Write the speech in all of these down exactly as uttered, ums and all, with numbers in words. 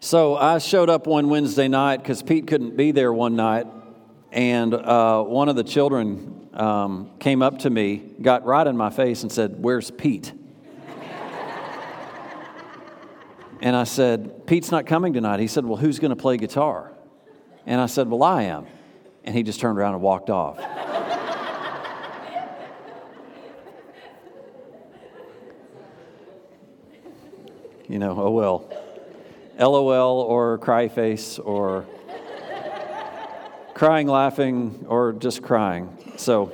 So I showed up one Wednesday night because Pete couldn't be there one night, and uh, one of the children um, came up to me, got right in my face and said, "Where's Pete?" And I said, "Pete's not coming tonight." He said, "Well, who's going to play guitar?" And I said, "Well, I am." And he just turned around and walked off. You know, oh well. LOL or cry face or crying, laughing, or just crying. So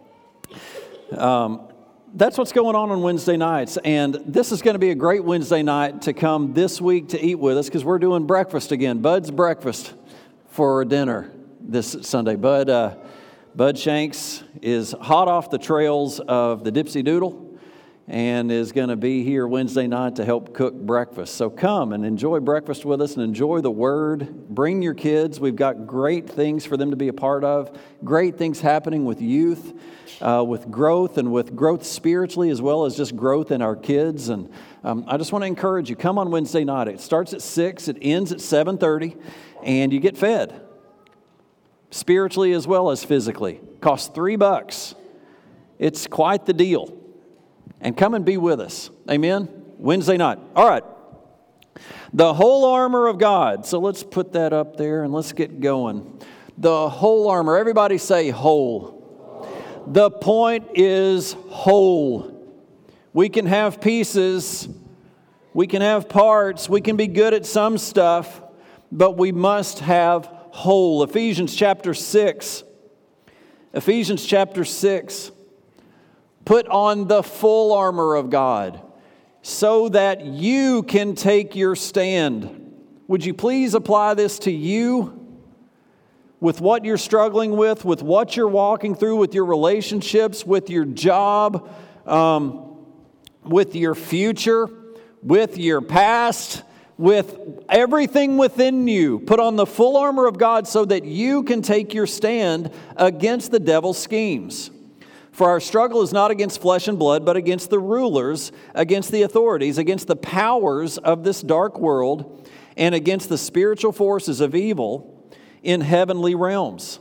um, that's what's going on on Wednesday nights. And this is going to be a great Wednesday night to come this week to eat with us because we're doing breakfast again. Bud's breakfast for dinner this Sunday. Bud, uh, Bud Shanks is hot off the trails of the Dipsy Doodle and is going to be here Wednesday night to help cook breakfast. So come and enjoy breakfast with us and enjoy the Word. Bring your kids. We've got great things for them to be a part of. Great things happening with youth, uh, with growth, and with growth spiritually as well as just growth in our kids. And um, I just want to encourage you, come on Wednesday night. It starts at six, it ends at seven thirty, and you get fed. Spiritually as well as physically. Costs three bucks. It's quite the deal. And come and be with us. Amen? Wednesday night. All right. The whole armor of God. So let's put that up there and let's get going. The whole armor. Everybody say whole. The point is whole. We can have pieces. We can have parts. We can be good at some stuff. But we must have whole. Ephesians chapter six. Ephesians chapter six. Put on the full armor of God so that you can take your stand. Would you please apply this to you with what you're struggling with, with what you're walking through, with your relationships, with your job, um, with your future, with your past, with everything within you. Put on the full armor of God so that you can take your stand against the devil's schemes. For our struggle is not against flesh and blood, but against the rulers, against the authorities, against the powers of this dark world, and against the spiritual forces of evil in heavenly realms.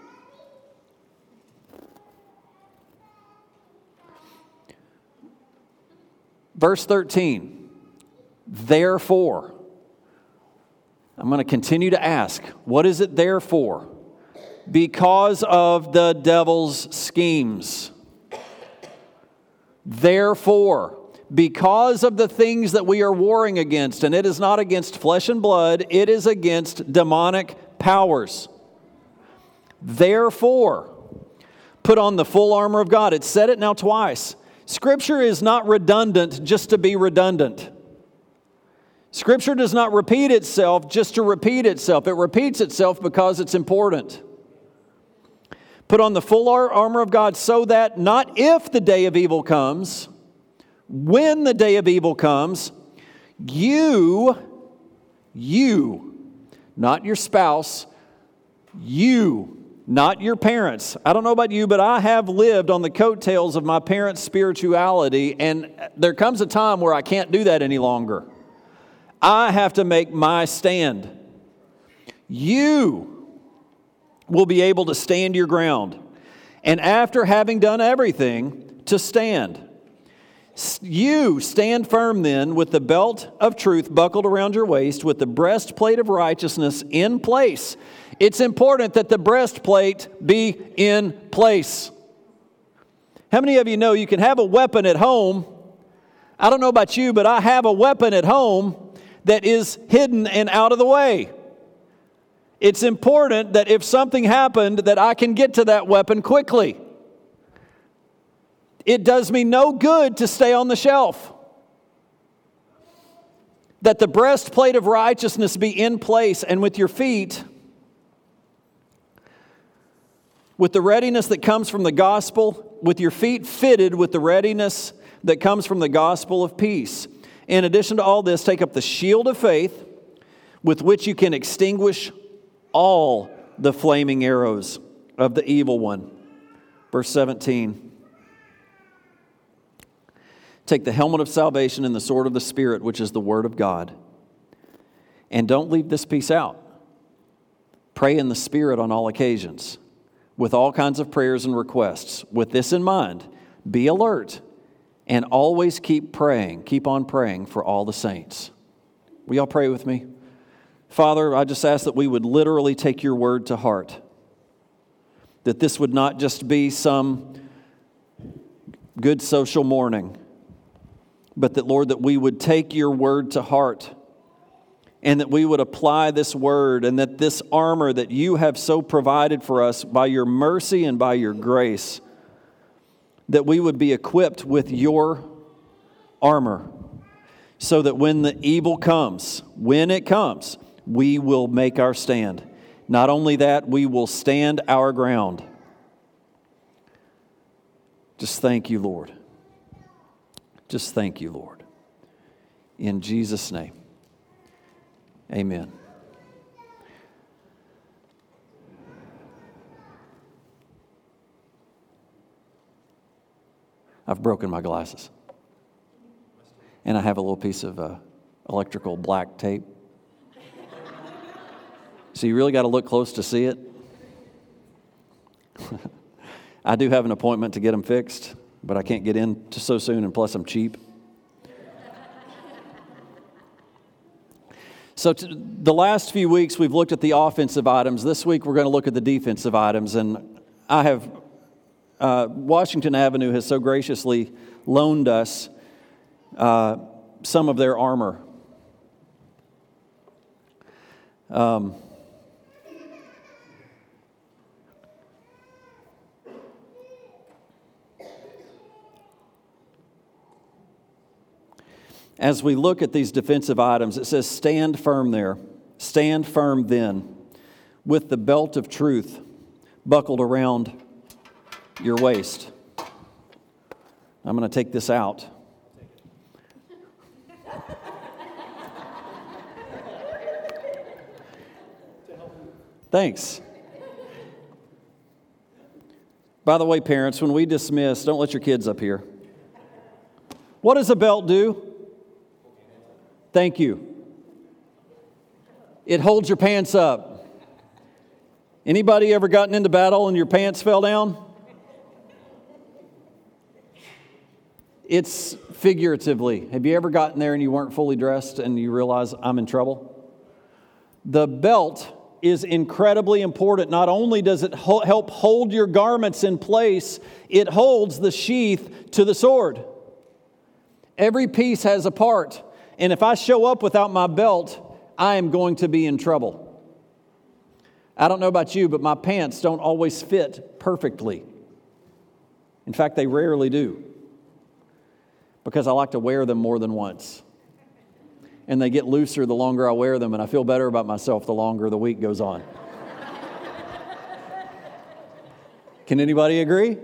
Verse thirteen, therefore. I'm going to continue to ask, what is it there for? Because of the devil's schemes. Therefore, because of the things that we are warring against, and it is not against flesh and blood, it is against demonic powers. Therefore, put on the full armor of God. It said it now twice. Scripture is not redundant just to be redundant. Scripture does not repeat itself just to repeat itself. It repeats itself because it's important. Put on the full armor of God so that not if the day of evil comes, when the day of evil comes, you, you, not your spouse, you, not your parents. I don't know about you, but I have lived on the coattails of my parents' spirituality, and there comes a time where I can't do that any longer. I have to make my stand. You will be able to stand your ground. And after having done everything, to stand. You stand firm then with the belt of truth buckled around your waist, with the breastplate of righteousness in place. It's important that the breastplate be in place. How many of you know you can have a weapon at home? I don't know about you, but I have a weapon at home that is hidden and out of the way. It's important that if something happened, that I can get to that weapon quickly. It does me no good to stay on the shelf. That the breastplate of righteousness be in place, and with your feet, with the readiness that comes from the gospel, with your feet fitted with the readiness that comes from the gospel of peace. In addition to all this, take up the shield of faith, with which you can extinguish all the flaming arrows of the evil one. Verse seventeen. Take the helmet of salvation and the sword of the Spirit, which is the Word of God. And don't leave this piece out. Pray in the Spirit on all occasions, with all kinds of prayers and requests. With this in mind, be alert and always keep praying. Keep on praying for all the saints. Will y'all pray with me? Father, I just ask that we would literally take your word to heart. That this would not just be some good social morning, but that, Lord, that we would take your word to heart and that we would apply this word, and that this armor that you have so provided for us by your mercy and by your grace, that we would be equipped with your armor so that when the evil comes, when it comes, we will make our stand. Not only that, we will stand our ground. Just thank you, Lord. Just thank you, Lord. In Jesus' name, amen. I've broken my glasses. And I have a little piece of uh, electrical black tape. So you really got to look close to see it. I do have an appointment to get them fixed, but I can't get in so soon, and plus I'm cheap. So to, the last few weeks we've looked at the offensive items. This week we're going to look at the defensive items, and I have uh, Washington Avenue has so graciously loaned us uh, some of their armor. Um, As we look at these defensive items, it says, stand firm there. Stand firm then, with the belt of truth buckled around your waist. I'm going to take this out. Thanks. By the way, parents, when we dismiss, don't let your kids up here. What does a belt do? Thank you. It holds your pants up. Anybody ever gotten into battle and your pants fell down? It's figuratively. Have you ever gotten there and you weren't fully dressed and you realize I'm in trouble? The belt is incredibly important. Not only does it ho- help hold your garments in place, it holds the sheath to the sword. Every piece has a part. And if I show up without my belt, I am going to be in trouble. I don't know about you, but my pants don't always fit perfectly. In fact, they rarely do. Because I like to wear them more than once. And they get looser the longer I wear them, and I feel better about myself the longer the week goes on. Can anybody agree?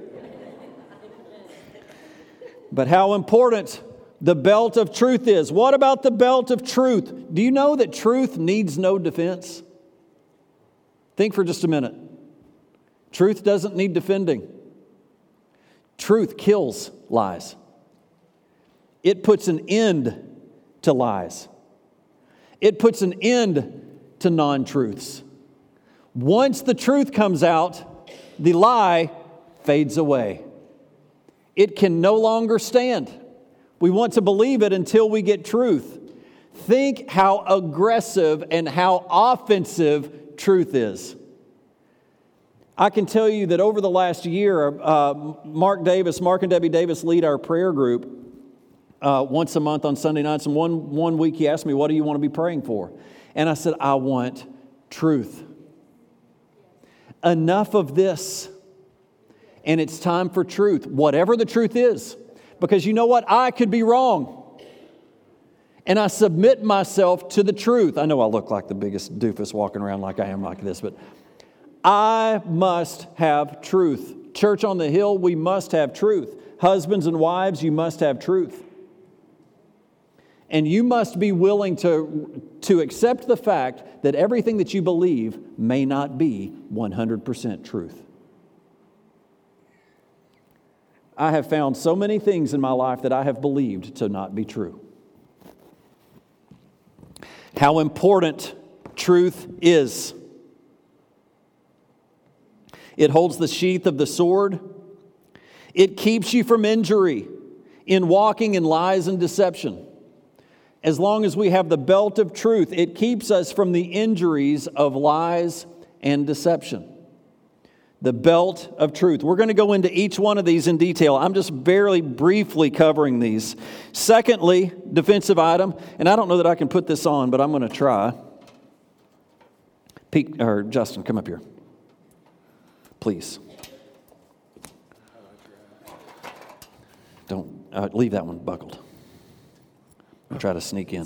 But how important the belt of truth is. What about the belt of truth? Do you know that truth needs no defense? Think for just a minute. Truth doesn't need defending. Truth kills lies. It puts an end to lies. It puts an end to non-truths. Once the truth comes out, the lie fades away. It can no longer stand. We want to believe it until we get truth. Think how aggressive and how offensive truth is. I can tell you that over the last year, uh, Mark Davis, Mark and Debbie Davis lead our prayer group uh, once a month on Sunday nights. And one, one week he asked me, what do you want to be praying for? And I said, I want truth. Enough of this. And it's time for truth, whatever the truth is. Because you know what? I could be wrong. And I submit myself to the truth. I know I look like the biggest doofus walking around like I am like this, but I must have truth. Church on the Hill, we must have truth. Husbands and wives, you must have truth. And you must be willing to, to accept the fact that everything that you believe may not be one hundred percent truth. I have found so many things in my life that I have believed to not be true. how important truth is. It holds the sheath of the sword. It keeps you from injury in walking in lies and deception. As long as we have the belt of truth, it keeps us from the injuries of lies and deception. The belt of truth. We're going to go into each one of these in detail. I'm just very briefly covering these. Secondly, defensive item, and I don't know that I can put this on, but I'm going to try. Pete, or Justin, come up here. Please. Don't uh, leave that one buckled. I'll try to sneak in.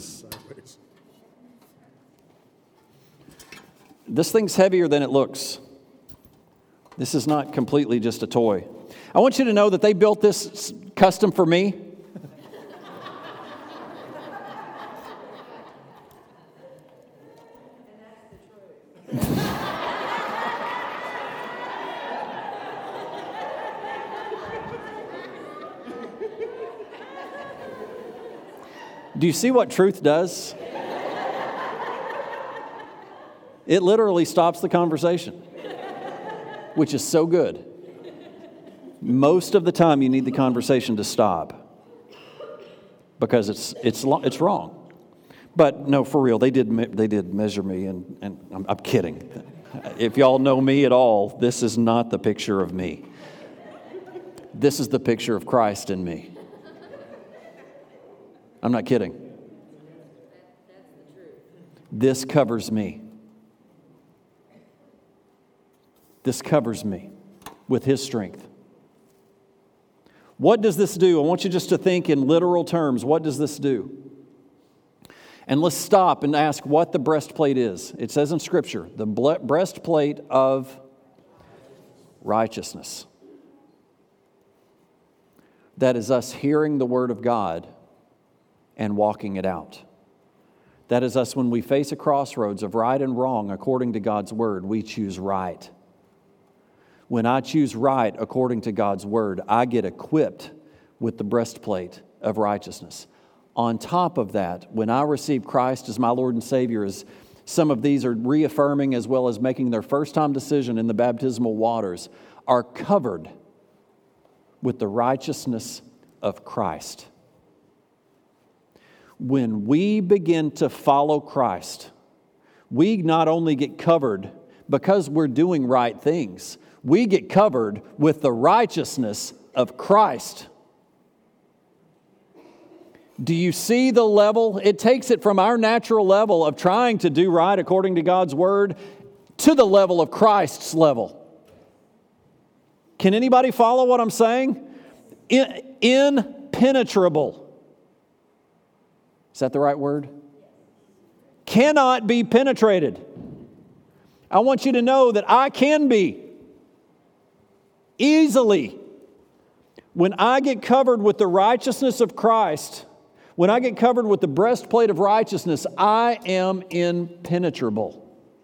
This thing's heavier than it looks. This is not completely just a toy. I want you to know that they built this custom for me. Do you see what truth does? It literally stops the conversation, which is so good. Most of the time you need the conversation to stop because it's it's it's wrong. But no, for real, they did they did measure me, and, and I'm, I'm kidding. If y'all know me at all, this is not the picture of me. This is the picture of Christ in me. I'm not kidding. This covers me. This covers me with His strength. What does this do? I want you just to think in literal terms. What does this do? And let's stop and ask what the breastplate is. It says in Scripture, the breastplate of righteousness. That is us hearing the Word of God and walking it out. That is us when we face a crossroads of right and wrong according to God's Word, we choose right. When I choose right according to God's Word, I get equipped with the breastplate of righteousness. On top of that, when I receive Christ as my Lord and Savior, as some of these are reaffirming as well as making their first-time decision in the baptismal waters, are covered with the righteousness of Christ. When we begin to follow Christ, we not only get covered because we're doing right things, we get covered with the righteousness of Christ. Do you see the level? It takes it from our natural level of trying to do right according to God's Word to the level of Christ's level. Can anybody follow what I'm saying? In, impenetrable. Is that the right word? Cannot be penetrated. I want you to know that I can be. Easily. When I get covered with the righteousness of Christ, when I get covered with the breastplate of righteousness, I am impenetrable.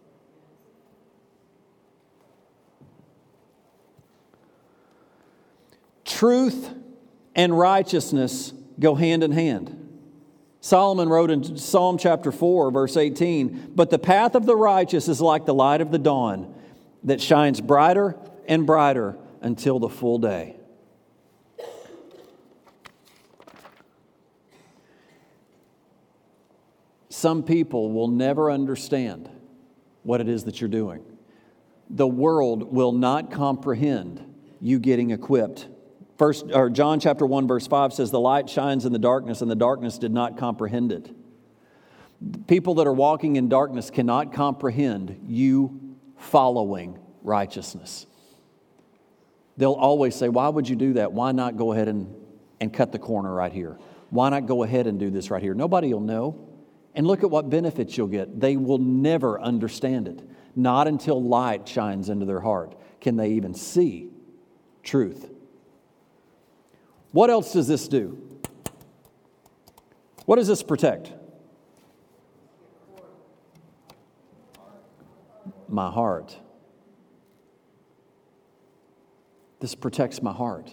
Truth and righteousness go hand in hand. Solomon wrote in Psalm chapter four, verse eighteen, "But the path of the righteous is like the light of the dawn that shines brighter and brighter until the full day." Some people will never understand what it is that you're doing. The world will not comprehend you getting equipped. First, or John chapter one, verse five says, "The light shines in the darkness, and the darkness did not comprehend it." People that are walking in darkness cannot comprehend you following righteousness. They'll always say, "Why would you do that? Why not go ahead and, and cut the corner right here? Why not go ahead and do this right here?" Nobody will know. And look at what benefits you'll get. They will never understand it. Not until light shines into their heart can they even see truth. What else does this do? What does this protect? My heart. This protects my heart.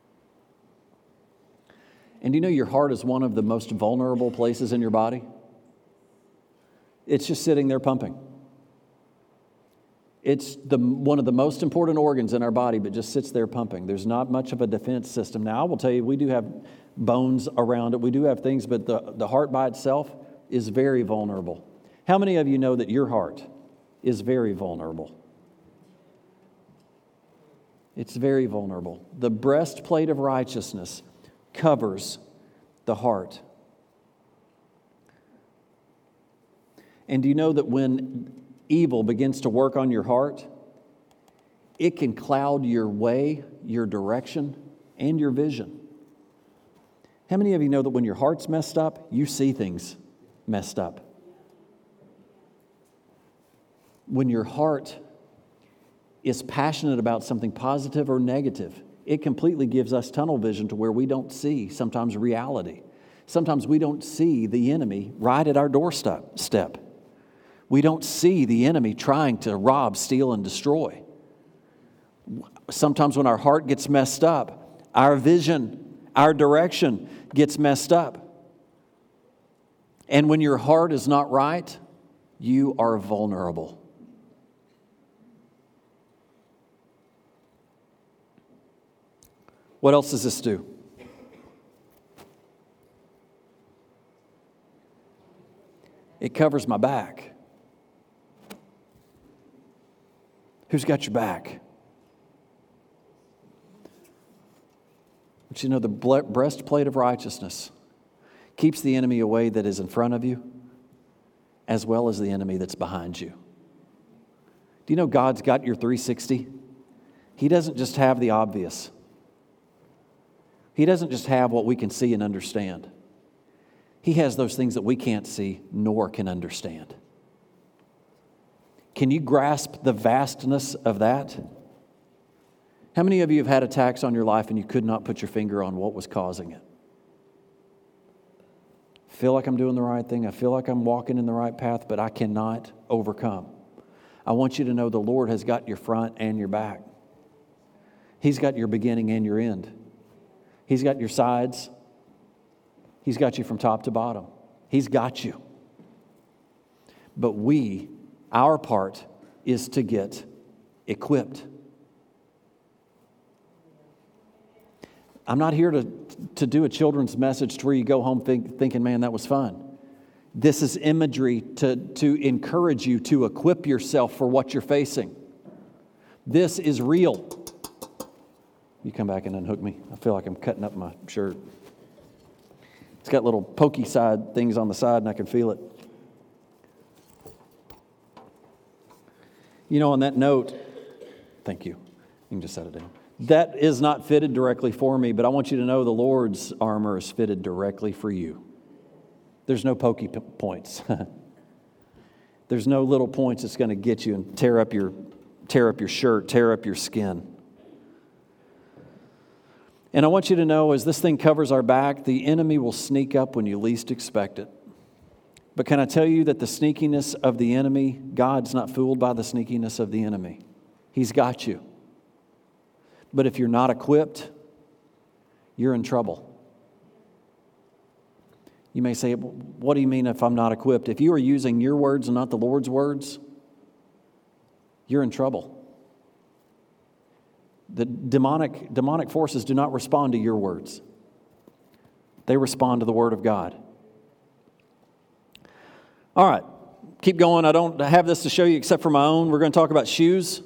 And do you know your heart is one of the most vulnerable places in your body? It's just sitting there pumping. It's the, one of the most important organs in our body, but just sits there pumping. There's not much of a defense system. Now, I will tell you, we do have bones around it. We do have things, but the, the heart by itself is very vulnerable. How many of you know that your heart is very vulnerable? It's very vulnerable. The breastplate of righteousness covers the heart. And do you know that when evil begins to work on your heart, it can cloud your way, your direction, and your vision? How many of you know that when your heart's messed up, you see things messed up? When your heart is passionate about something positive or negative, it completely gives us tunnel vision to where we don't see sometimes reality. Sometimes we don't see the enemy right at our doorstep. Step. We don't see the enemy trying to rob, steal, and destroy. Sometimes when our heart gets messed up, our vision, our direction gets messed up. And when your heart is not right, you are vulnerable. What else does this do? It covers my back. Who's got your back? But you know, the breastplate of righteousness keeps the enemy away that is in front of you, as well as the enemy that's behind you. Do you know God's got your three sixty? He doesn't just have the obvious. He doesn't just have what we can see and understand. He has those things that we can't see nor can understand. Can you grasp the vastness of that? How many of you have had attacks on your life and you could not put your finger on what was causing it? I feel like I'm doing the right thing. I feel like I'm walking in the right path, but I cannot overcome. I want you to know the Lord has got your front and your back. He's got your beginning and your end. He's got your sides. He's got you from top to bottom. He's got you. But we, our part is to get equipped. I'm not here to, to do a children's message to where you go home think, thinking, man, that was fun. This is imagery to, to encourage you to equip yourself for what you're facing. This is real. You come back and unhook me. I feel like I'm cutting up my shirt. It's got little pokey side things on the side and I can feel it. You know, on that note, thank you. You can just set it down. That is not fitted directly for me, but I want you to know the Lord's armor is fitted directly for you. There's no pokey p- points. There's no little points that's going to get you and tear up your tear up your shirt, tear up your skin. And I want you to know, as this thing covers our back, the enemy will sneak up when you least expect it. But can I tell you that the sneakiness of the enemy, God's not fooled by the sneakiness of the enemy. He's got you. But if you're not equipped, you're in trouble. You may say, what do you mean if I'm not equipped? If you are using your words and not the Lord's words, you're in trouble. The demonic, demonic forces do not respond to your words. They respond to the Word of God. All right, keep going. I don't have this to show you except for my own. We're going to talk about shoes.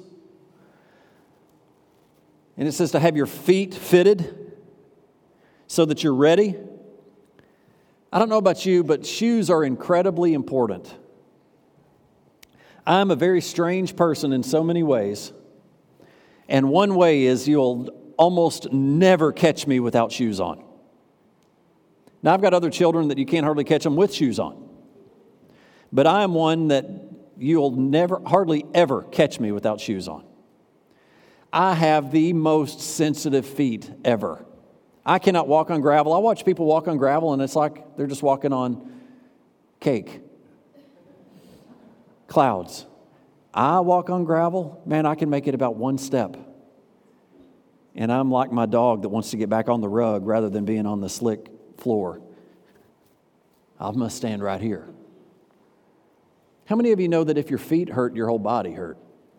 And it says to have your feet fitted so that you're ready. I don't know about you, but shoes are incredibly important. I'm a very strange person in so many ways. And one way is you'll almost never catch me without shoes on. Now, I've got other children that you can't hardly catch them with shoes on. But I am one that you'll never, hardly ever catch me without shoes on. I have the most sensitive feet ever. I cannot walk on gravel. I watch people walk on gravel and it's like they're just walking on cake. Clouds. I walk on gravel, man, I can make it about one step. And I'm like my dog that wants to get back on the rug rather than being on the slick floor. I must stand right here. How many of you know that if your feet hurt, your whole body hurt?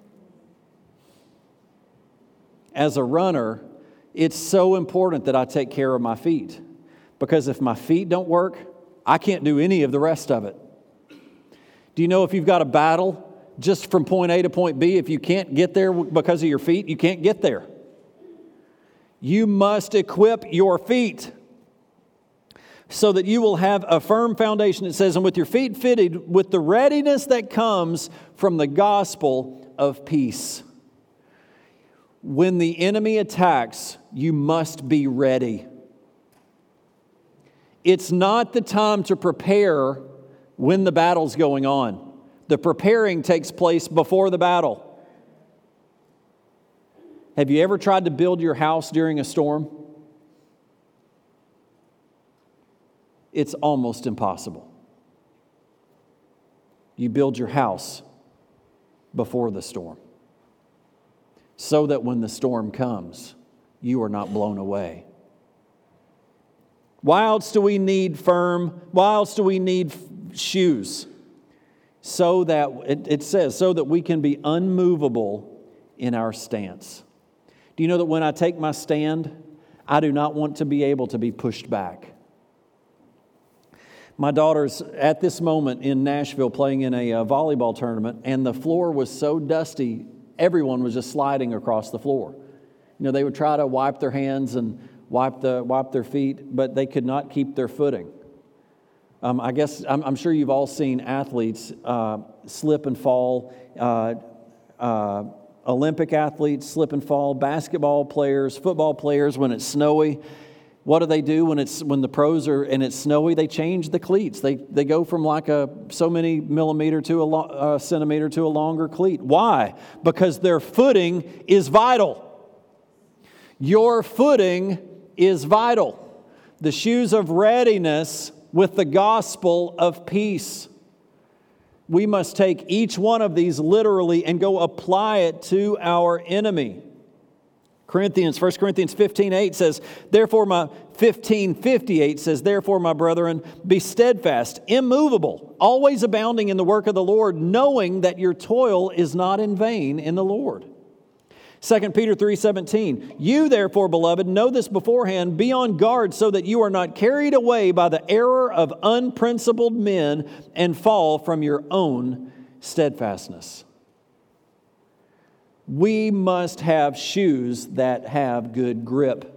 As a runner, it's so important that I take care of my feet, because if my feet don't work, I can't do any of the rest of it. Do you know if you've got a battle just from point A to point B, if you can't get there because of your feet, you can't get there. You must equip your feet so that you will have a firm foundation. It says, and with your feet fitted with the readiness that comes from the gospel of peace. When the enemy attacks, you must be ready. It's not the time to prepare when the battle's going on. The preparing takes place before the battle. Have you ever tried to build your house during a storm? It's almost impossible. You build your house before the storm, so that when the storm comes, you are not blown away. Why else do we need firm, why else do we need shoes? So that, it, it says, so that we can be unmovable in our stance. Do you know that when I take my stand, I do not want to be able to be pushed back? My daughter's at this moment in Nashville playing in a, a volleyball tournament, and the floor was so dusty, everyone was just sliding across the floor. You know, they would try to wipe their hands and wipe the wipe their feet, but they could not keep their footing. Um, I guess I'm, I'm sure you've all seen athletes uh, slip and fall, uh, uh, Olympic athletes slip and fall, basketball players, football players when it's snowy. What do they do when it's when the pros are and it's snowy? They change the cleats. They they go from like a so many millimeter to a, lo- a centimeter to a longer cleat. Why? Because their footing is vital. Your footing is vital. The shoes of readiness with the gospel of peace. We must take each one of these literally and go apply it to our enemy. Corinthians, First Corinthians fifteen eight says, therefore my, fifteen fifty-eight says, therefore my brethren, be steadfast, immovable, always abounding in the work of the Lord, knowing that your toil is not in vain in the Lord. Second Peter three seventeen, you therefore, beloved, know this beforehand, be on guard so that you are not carried away by the error of unprincipled men and fall from your own steadfastness. We must have shoes that have good grip.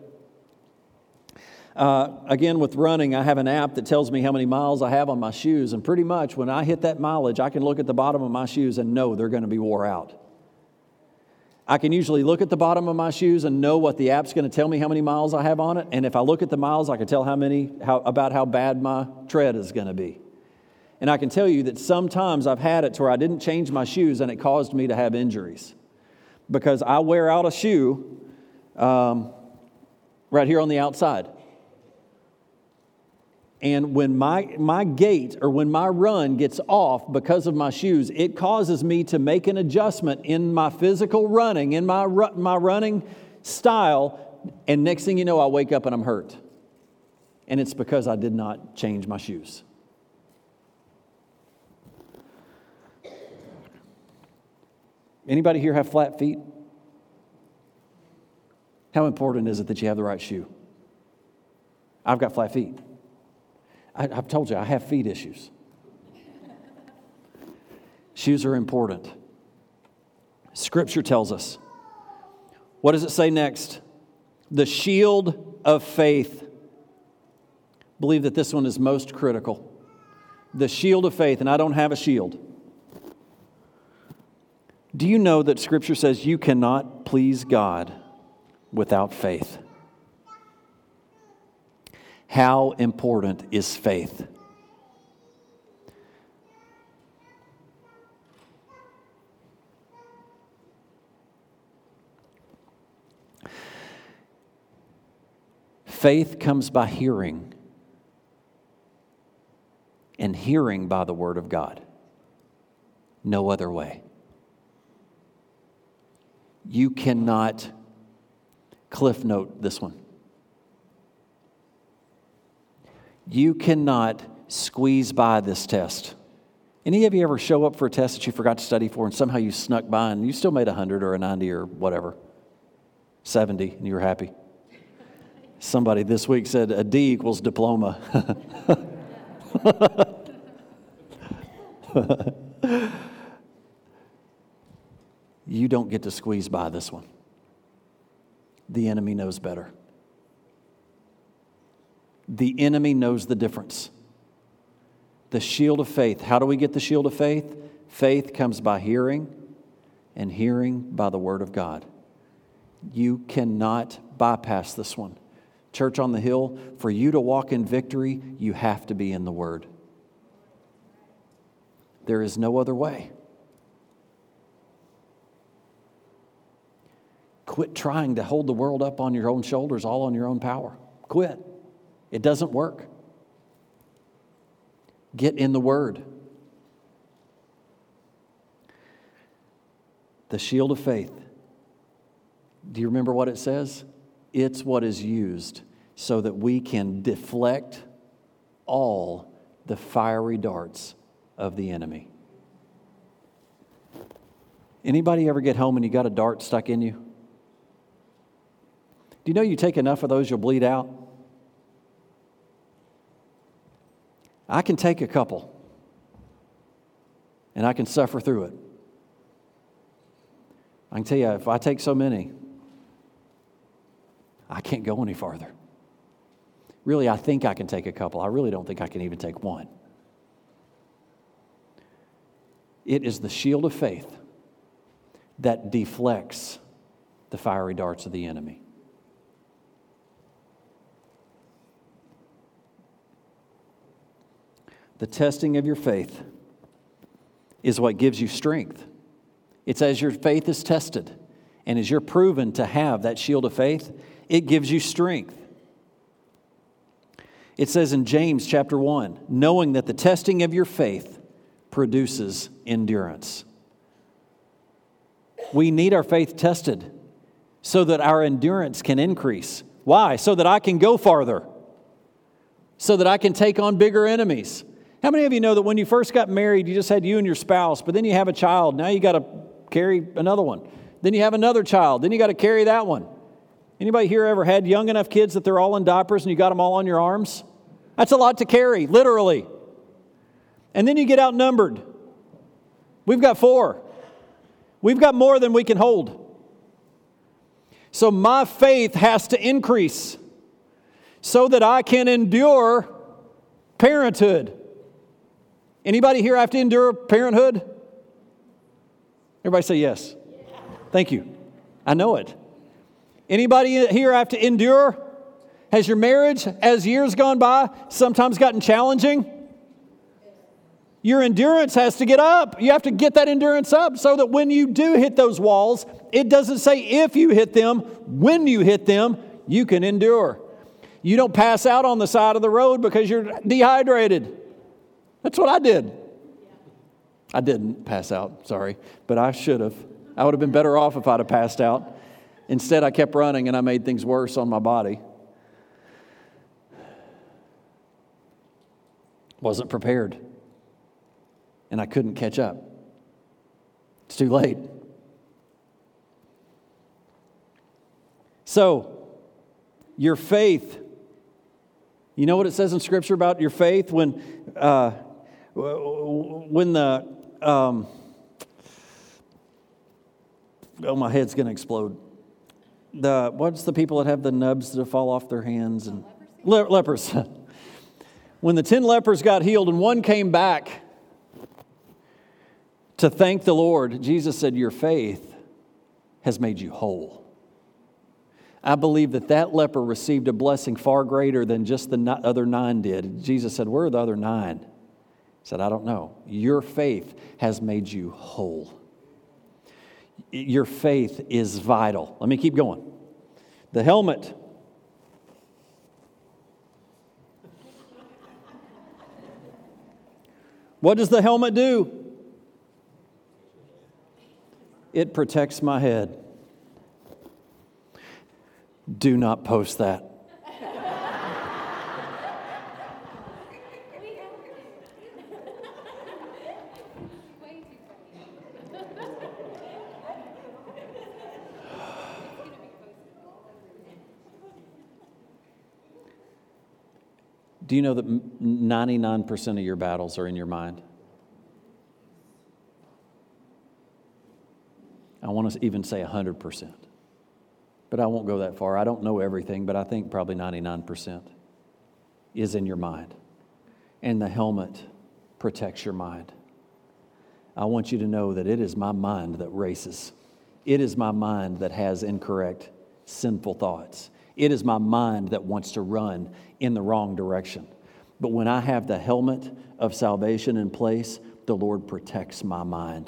Uh, again, with running, I have an app that tells me how many miles I have on my shoes, and pretty much when I hit that mileage, I can look at the bottom of my shoes and know they're going to be wore out. I can usually look at the bottom of my shoes and know what the app's going to tell me how many miles I have on it. And if I look at the miles, I can tell how many how, about how bad my tread is going to be. And I can tell you that sometimes I've had it to where I didn't change my shoes and it caused me to have injuries. Because I wear out a shoe um, right here on the outside. And when my, my gait or when my run gets off because of my shoes, it causes me to make an adjustment in my physical running, in my, my running style. And next thing you know, I wake up and I'm hurt. And it's because I did not change my shoes. Anybody here have flat feet? How important is it that you have the right shoe? I've got flat feet. I, I've told you, I have feet issues. Shoes are important. Scripture tells us. What does it say next? The shield of faith. I believe that this one is most critical. The shield of faith, and I don't have a shield. Do you know that Scripture says you cannot please God without faith? How important is faith? Faith comes by hearing, and hearing by the Word of God. No other way. You cannot cliff note this one. You cannot squeeze by this test. Any of you ever show up for a test that you forgot to study for and somehow you snuck by and you still made a one hundred or a ninety or whatever, seventy, and you were happy? Somebody this week said a D equals diploma. You don't get to squeeze by this one. The enemy knows better. The enemy knows the difference. The shield of faith. How do we get the shield of faith? Faith comes by hearing, and hearing by the word of God. You cannot bypass this one. Church on the Hill, for you to walk in victory, you have to be in the word. There is no other way. Quit trying to hold the world up on your own shoulders, all on your own power. Quit. It doesn't work. Get in the Word. The shield of faith. Do you remember what it says? It's what is used so that we can deflect all the fiery darts of the enemy. Anybody ever get home and you got a dart stuck in you? Do you know you take enough of those, you'll bleed out? I can take a couple, and I can suffer through it. I can tell you, if I take so many, I can't go any farther. Really, I think I can take a couple. I really don't think I can even take one. It is the shield of faith that deflects the fiery darts of the enemy. The testing of your faith is what gives you strength. It's as your faith is tested and as you're proven to have that shield of faith, it gives you strength. It says in James chapter one, knowing that the testing of your faith produces endurance. We need our faith tested so that our endurance can increase. Why? So that I can go farther. So that I can take on bigger enemies. How many of you know that when you first got married, you just had you and your spouse, but then you have a child. Now you got to carry another one. Then you have another child. Then you got to carry that one. Anybody here ever had young enough kids that they're all in diapers and you got them all on your arms? That's a lot to carry, literally. And then you get outnumbered. We've got four. We've got more than we can hold. So my faith has to increase so that I can endure parenthood. Anybody here have to endure parenthood? Everybody say yes. Thank you. I know it. Anybody here have to endure? Has your marriage, as years gone by, sometimes gotten challenging? Your endurance has to get up. You have to get that endurance up so that when you do hit those walls, it doesn't say if you hit them, when you hit them, you can endure. You don't pass out on the side of the road because you're dehydrated. That's what I did. I didn't pass out, sorry, but I should have. I would have been better off if I'd have passed out. Instead, I kept running and I made things worse on my body. Wasn't prepared. And I couldn't catch up. It's too late. So, your faith, you know what it says in Scripture about your faith? When, uh, when the, um, oh, my head's going to explode. The what's the people that have the nubs that fall off their hands? And le- lepers. When the ten lepers got healed and one came back to thank the Lord, Jesus said, your faith has made you whole. I believe that that leper received a blessing far greater than just the other nine did. Jesus said, where are the other nine? He said, I don't know. Your faith has made you whole. Your faith is vital. Let me keep going. The helmet. What does the helmet do? It protects my head. Do not post that. Do you know that ninety-nine percent of your battles are in your mind? I want to even say one hundred percent. But I won't go that far. I don't know everything, but I think probably ninety-nine percent is in your mind. And the helmet protects your mind. I want you to know that it is my mind that races. It is my mind that has incorrect, sinful thoughts. It is my mind that wants to run in the wrong direction. But when I have the helmet of salvation in place, the Lord protects my mind.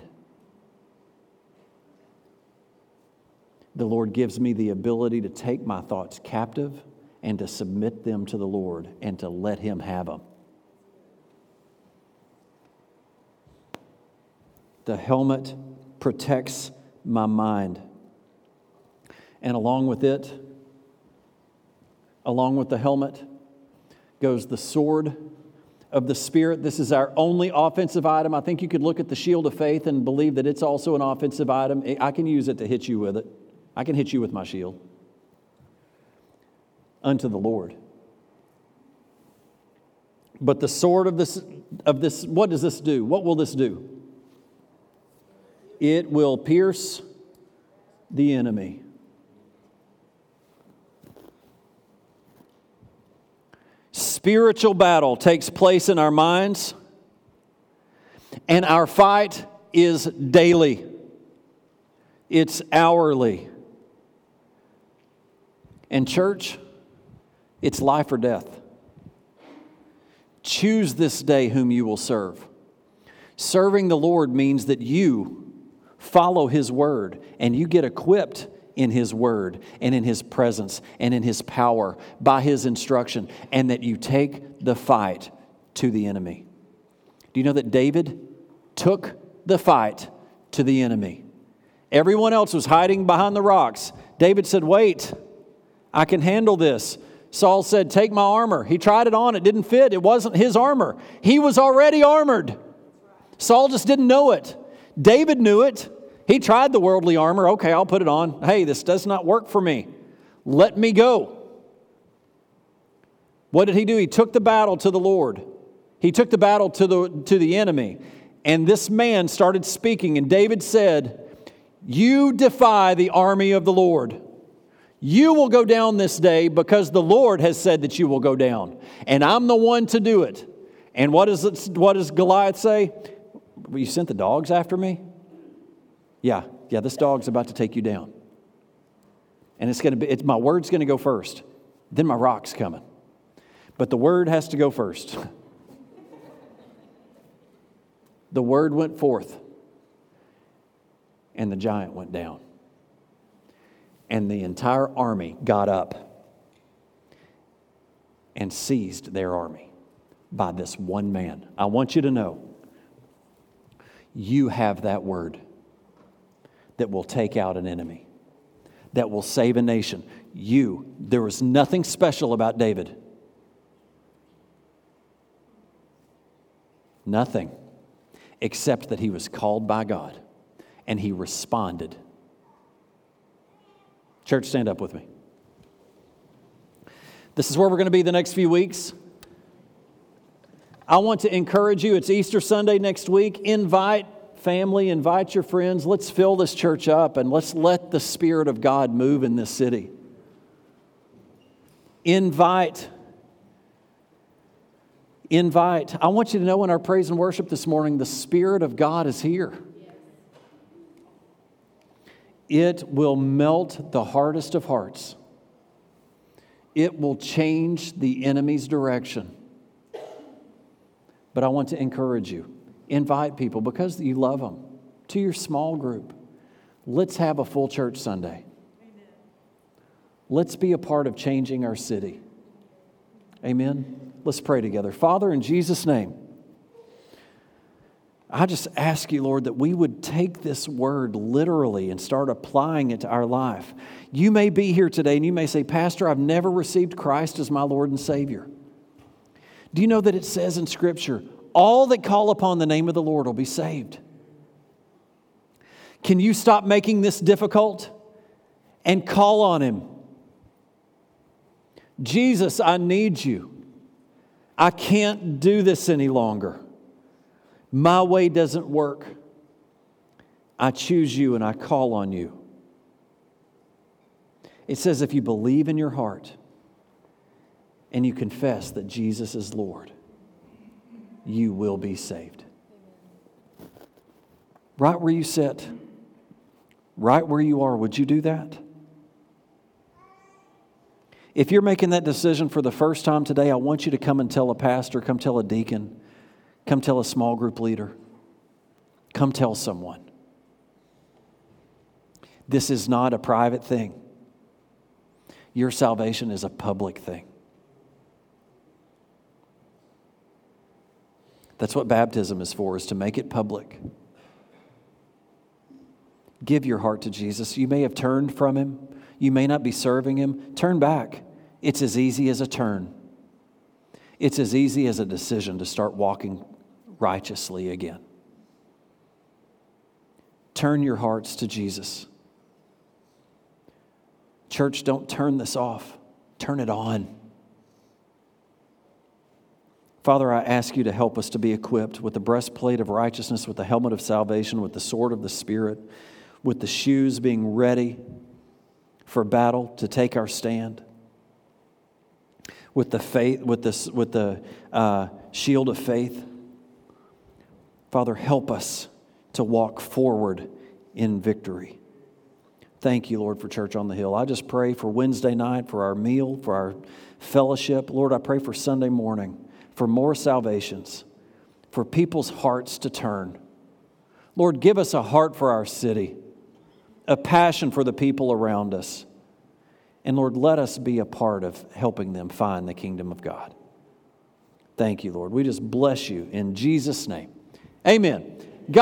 The Lord gives me the ability to take my thoughts captive and to submit them to the Lord and to let Him have them. The helmet protects my mind. And along with it, along with the helmet, goes the sword of the Spirit. This is our only offensive item. I think you could look at the shield of faith and believe that it's also an offensive item. I can use it to hit you with it. I can hit you with my shield. Unto the Lord. But the sword of this, of this, what does this do? What will this do? It will pierce the enemy. Spiritual battle takes place in our minds, and our fight is daily. It's hourly. And church, it's life or death. Choose this day whom you will serve. Serving the Lord means that you follow His word and you get equipped in His word and in His presence and in His power by His instruction, and that you take the fight to the enemy. Do you know that David took the fight to the enemy? Everyone else was hiding behind the rocks. David said, wait, I can handle this. Saul said, take my armor. He tried it on. It didn't fit. It wasn't his armor. He was already armored. Saul just didn't know it. David knew it. He tried the worldly armor. Okay, I'll put it on. Hey, this does not work for me. Let me go. What did he do? He took the battle to the Lord. He took the battle to the, to the enemy. And this man started speaking. And David said, you defy the army of the Lord. You will go down this day because the Lord has said that you will go down. And I'm the one to do it. And what does, it, what does Goliath say? Well, you sent the dogs after me? Yeah, yeah, this dog's about to take you down. And it's going to be, it's, my word's going to go first. Then my rock's coming. But the word has to go first. The word went forth. And the giant went down. And the entire army got up and seized their army by this one man. I want you to know, you have that word that will take out an enemy, that will save a nation. You, there was nothing special about David. Nothing, except that he was called by God and he responded. Church, stand up with me. This is where we're going to be the next few weeks. I want to encourage you. It's Easter Sunday next week. Invite family, invite your friends. Let's fill this church up and let's let the Spirit of God move in this city. Invite. Invite. I want you to know in our praise and worship this morning, the Spirit of God is here. It will melt the hardest of hearts. It will change the enemy's direction. But I want to encourage you. Invite people because you love them to your small group. Let's have a full church Sunday. Amen. Let's be a part of changing our city. Amen. Let's pray together. Father, in Jesus' name, I just ask you, Lord, that we would take this word literally and start applying it to our life. You may be here today and you may say, Pastor, I've never received Christ as my Lord and Savior. Do you know that it says in Scripture, all that call upon the name of the Lord will be saved? Can you stop making this difficult and call on Him? Jesus, I need you. I can't do this any longer. My way doesn't work. I choose you and I call on you. It says if you believe in your heart and you confess that Jesus is Lord, you will be saved. Right where you sit, right where you are, would you do that? If you're making that decision for the first time today, I want you to come and tell a pastor, come tell a deacon, come tell a small group leader, come tell someone. This is not a private thing. Your salvation is a public thing. That's what baptism is for, is to make it public. Give your heart to Jesus. You may have turned from Him. You may not be serving Him. Turn back. It's as easy as a turn. It's as easy as a decision to start walking righteously again. Turn your hearts to Jesus. Church, don't turn this off. Turn it on. Father, I ask you to help us to be equipped with the breastplate of righteousness, with the helmet of salvation, with the sword of the Spirit, with the shoes being ready for battle to take our stand, with the faith, with the with the uh, shield of faith. Father, help us to walk forward in victory. Thank you, Lord, for Church on the Hill. I just pray for Wednesday night, for our meal, for our fellowship. Lord, I pray for Sunday morning, for more salvations, for people's hearts to turn. Lord, give us a heart for our city, a passion for the people around us. And Lord, let us be a part of helping them find the kingdom of God. Thank you, Lord. We just bless you in Jesus' name. Amen.